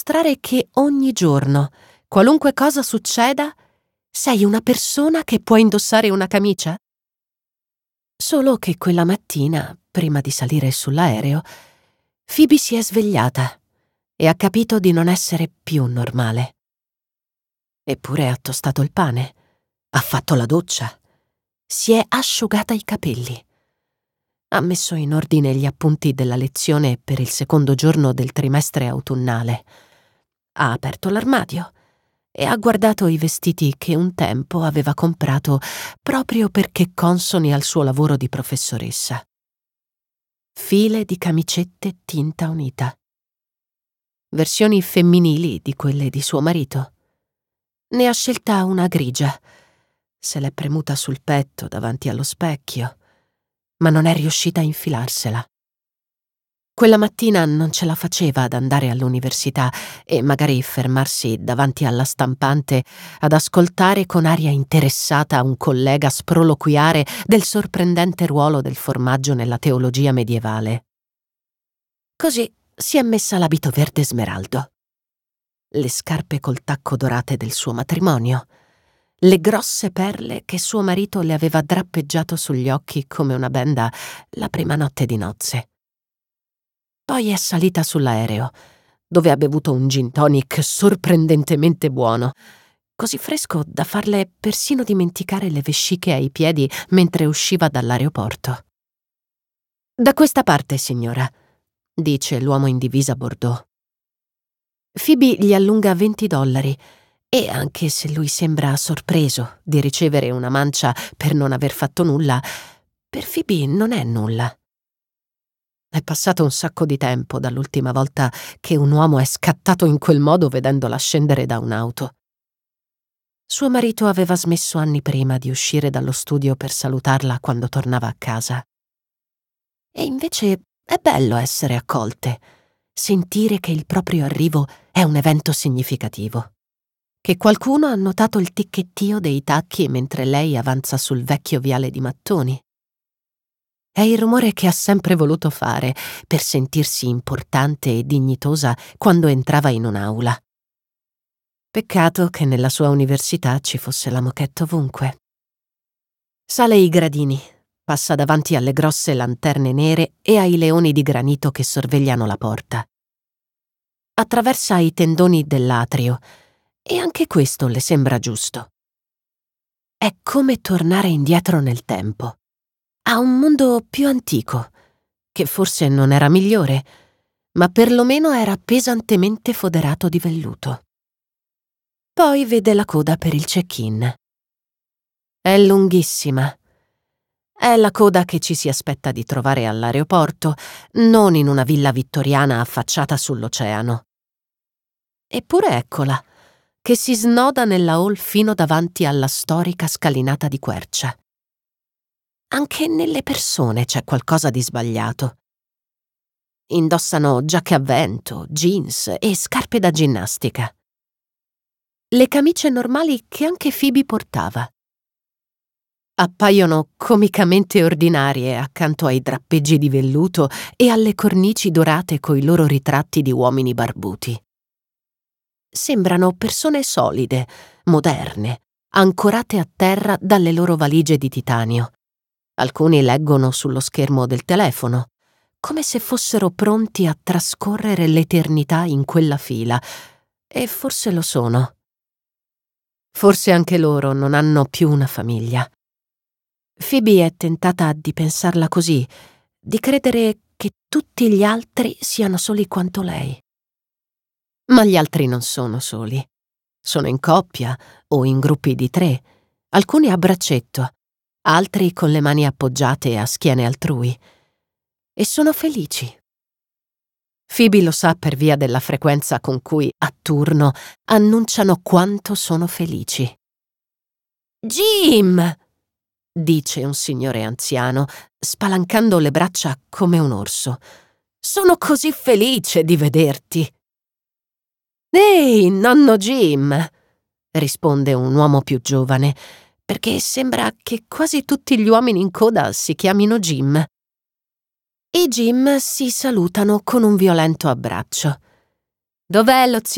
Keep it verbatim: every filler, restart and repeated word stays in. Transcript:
dimostrare che ogni giorno, qualunque cosa succeda, sei una persona che può indossare una camicia? Solo che quella mattina, prima di salire sull'aereo, Phoebe si è svegliata e ha capito di non essere più normale. Eppure ha tostato il pane, ha fatto la doccia, si è asciugata i capelli, ha messo in ordine gli appunti della lezione per il secondo giorno del trimestre autunnale, ha aperto l'armadio e ha guardato i vestiti che un tempo aveva comprato proprio perché consoni al suo lavoro di professoressa. File di camicette tinta unita. Versioni femminili di quelle di suo marito. Ne ha scelta una grigia. Se l'è premuta sul petto davanti allo specchio, ma non è riuscita a infilarsela. Quella mattina non ce la faceva ad andare all'università e magari fermarsi davanti alla stampante ad ascoltare con aria interessata un collega sproloquiare del sorprendente ruolo del formaggio nella teologia medievale. Così si è messa l'abito verde smeraldo, le scarpe col tacco dorate del suo matrimonio, le grosse perle che suo marito le aveva drappeggiato sugli occhi come una benda la prima notte di nozze. Poi è salita sull'aereo, dove ha bevuto un gin tonic sorprendentemente buono, così fresco da farle persino dimenticare le vesciche ai piedi mentre usciva dall'aeroporto. «Da questa parte, signora», dice l'uomo in divisa bordeaux. Phoebe gli allunga venti dollari e, anche se lui sembra sorpreso di ricevere una mancia per non aver fatto nulla, per Phoebe non è nulla. È passato un sacco di tempo dall'ultima volta che un uomo è scattato in quel modo vedendola scendere da un'auto. Suo marito aveva smesso anni prima di uscire dallo studio per salutarla quando tornava a casa. E invece è bello essere accolte, sentire che il proprio arrivo è un evento significativo, che qualcuno ha notato il ticchettio dei tacchi mentre lei avanza sul vecchio viale di mattoni. È il rumore che ha sempre voluto fare per sentirsi importante e dignitosa quando entrava in un'aula. Peccato che nella sua università ci fosse la moquette ovunque. Sale i gradini, passa davanti alle grosse lanterne nere e ai leoni di granito che sorvegliano la porta. Attraversa i tendoni dell'atrio e anche questo le sembra giusto. È come tornare indietro nel tempo, a un mondo più antico, che forse non era migliore, ma perlomeno era pesantemente foderato di velluto. Poi vede la coda per il check-in. È lunghissima. È la coda che ci si aspetta di trovare all'aeroporto, non in una villa vittoriana affacciata sull'oceano. Eppure eccola, che si snoda nella hall fino davanti alla storica scalinata di quercia. Anche nelle persone c'è qualcosa di sbagliato. Indossano giacche a vento, jeans e scarpe da ginnastica. Le camicie normali che anche Phoebe portava. Appaiono comicamente ordinarie accanto ai drappeggi di velluto e alle cornici dorate coi loro ritratti di uomini barbuti. Sembrano persone solide, moderne, ancorate a terra dalle loro valigie di titanio. Alcuni leggono sullo schermo del telefono, come se fossero pronti a trascorrere l'eternità in quella fila, e forse lo sono. Forse anche loro non hanno più una famiglia. Phoebe è tentata di pensarla così, di credere che tutti gli altri siano soli quanto lei. Ma gli altri non sono soli. Sono in coppia o in gruppi di tre, alcuni a braccetto, altri con le mani appoggiate a schiene altrui. E sono felici. Phoebe lo sa per via della frequenza con cui, a turno, annunciano quanto sono felici. «Jim!» dice un signore anziano, spalancando le braccia come un orso. «Sono così felice di vederti!» «Ehi, nonno Jim!» risponde un uomo più giovane, perché sembra che quasi tutti gli uomini in coda si chiamino Jim. I Jim si salutano con un violento abbraccio. «Dov'è lo zio